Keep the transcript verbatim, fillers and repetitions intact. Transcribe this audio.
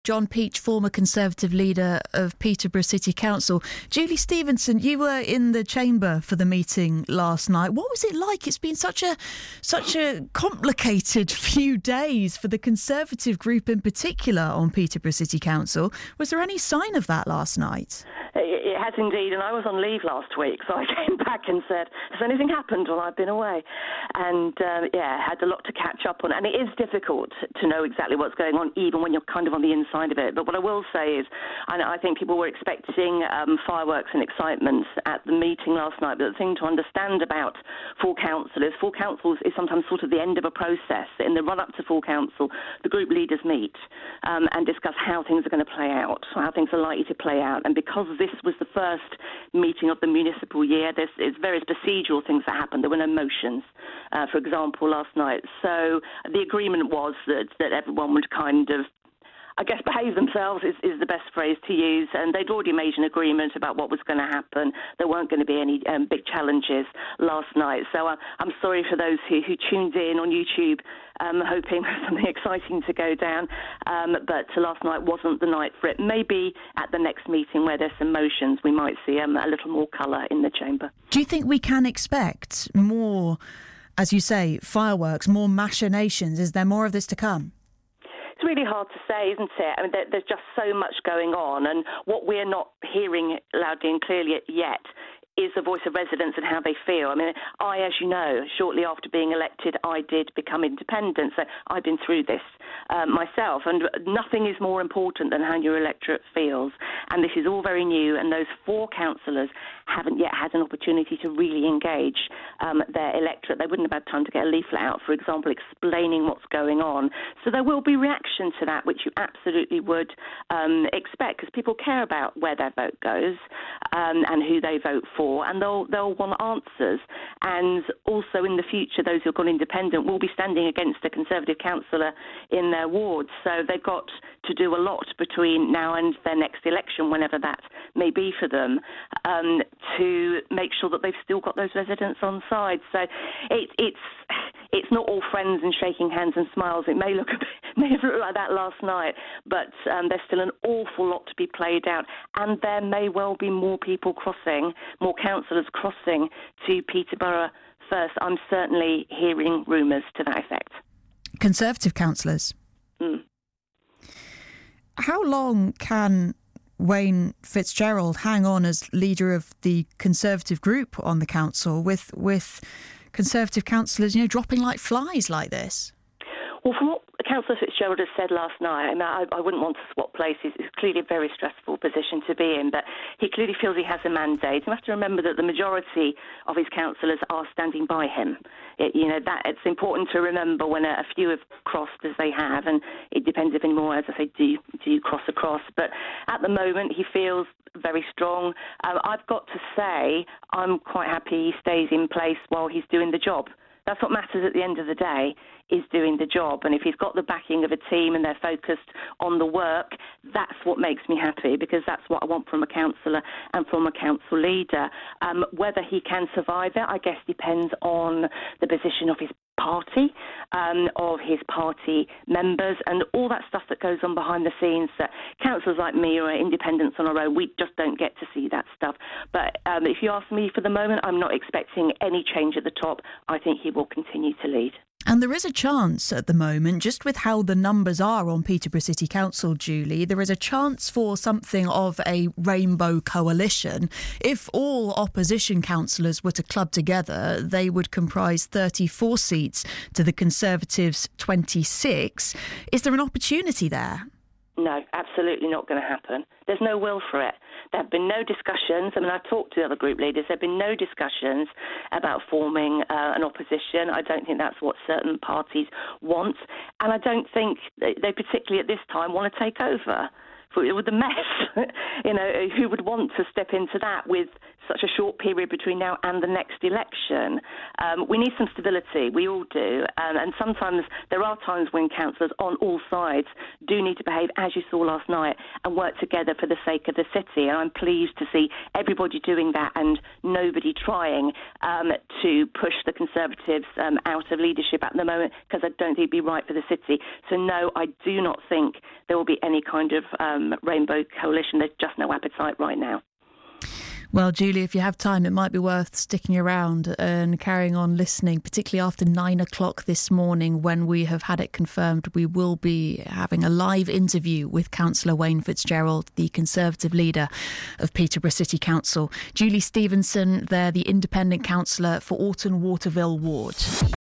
John Peach, former Conservative leader of Peterborough City Council. Julie Stevenson, you were in the chamber for the meeting last night. What was it like? It's been such a such a complicated few days for the Conservative group in particular on Peterborough City Council. Was there any sign of that last night? It has indeed, and I was on leave last week, so I came back and said, has anything happened while I've been away? And, uh, yeah, had a lot to catch up on. And it is difficult to know exactly what's going on, even when you're kind of on the inside of it. But what I will say is, I, I think people were expecting um, fireworks and excitement at the meeting last night, but the thing to understand about full council is full council is sometimes sort of the end of a process. In the run-up to full council, the group leaders meet um, and discuss how things are going to play out, how things are likely to play out. And because this was the first meeting of the municipal year, there's, there's various procedural things that happened. There were no motions, uh, for example, last night. So the agreement was that, that everyone would kind of, I guess, behave themselves is, is the best phrase to use. And they'd already made an agreement about what was going to happen. There weren't going to be any um, big challenges last night. So uh, I'm sorry for those who, who tuned in on YouTube, um, hoping for something exciting to go down. Um, but last night wasn't the night for it. Maybe at the next meeting where there's some motions, we might see um, a little more colour in the chamber. Do you think we can expect more, as you say, fireworks, more machinations? Is there more of this to come? It's really hard to say, isn't it? I mean, there, there's just so much going on, and what we're not hearing loudly and clearly yet is the voice of residents and how they feel. I mean, I, as you know, shortly after being elected, I did become independent, so I've been through this um, myself, and nothing is more important than how your electorate feels. And this is all very new, and those four councillors haven't yet had an opportunity to really engage um, their electorate. They wouldn't have had time to get a leaflet out, for example, explaining what's going on. So there will be reaction to that, which you absolutely would um, expect, because people care about where their vote goes um, and who they vote for, and they'll, they'll want answers. And also in the future, those who have gone independent will be standing against a Conservative councillor in their wards. So they've got to do a lot between now and their next election, whenever that may be for them, um, to make sure that they've still got those residents on side. So it, it's it's not all friends and shaking hands and smiles. It may look a bit, may have looked like that last night, but um, there's still an awful lot to be played out, and there may well be more people crossing, more councillors crossing to Peterborough first. I'm certainly hearing rumours to that effect. Conservative councillors? Mm. How long can Wayne Fitzgerald hang on as leader of the Conservative group on the council with with Conservative councillors, you know, dropping like flies like this? Well, from what Councillor Fitzgerald has said last night, I mean, I, I wouldn't want to swap places. It's clearly a very stressful position to be in, but he clearly feels he has a mandate. You have to remember that the majority of his councillors are standing by him. It, you know, that it's important to remember when a, a few have crossed as they have, and it depends if any more, as I say, do, do you cross across. But at the moment, he feels very strong. Um, I've got to say, I'm quite happy he stays in place while he's doing the job. That's what matters at the end of the day, is doing the job. And if he's got the backing of a team and they're focused on the work, that's what makes me happy, because that's what I want from a councillor and from a council leader. Um, whether he can survive it, I guess, depends on the position of his party, um, of his party members, and all that stuff that goes on behind the scenes. That councillors like me or independents on our own, we just don't get to see that stuff. But um, if you ask me for the moment, I'm not expecting any change at the top. I think he will continue to lead. And there is a chance at the moment, just with how the numbers are on Peterborough City Council, Julie, there is a chance for something of a rainbow coalition. If all opposition councillors were to club together, they would comprise thirty-four seats to the Conservatives' twenty-six. Is there an opportunity there? No, absolutely not going to happen. There's no will for it. There have been no discussions. I mean, I've talked to the other group leaders. There have been no discussions about forming uh, an opposition. I don't think that's what certain parties want. And I don't think they, they particularly at this time want to take over with the mess. You know, who would want to step into that with such a short period between now and the next election. Um, we need some stability, we all do, um, and sometimes there are times when councillors on all sides do need to behave, as you saw last night, and work together for the sake of the city. And I'm pleased to see everybody doing that and nobody trying um, to push the Conservatives um, out of leadership at the moment, because I don't think it'd be right for the city. So no, I do not think there will be any kind of um, rainbow coalition. There's just no appetite right now. Well, Julie, if you have time, it might be worth sticking around and carrying on listening, particularly after nine o'clock this morning, when we have had it confirmed we will be having a live interview with Councillor Wayne Fitzgerald, the Conservative leader of Peterborough City Council. Julie Stevenson, there, the independent councillor for Alton Waterville Ward.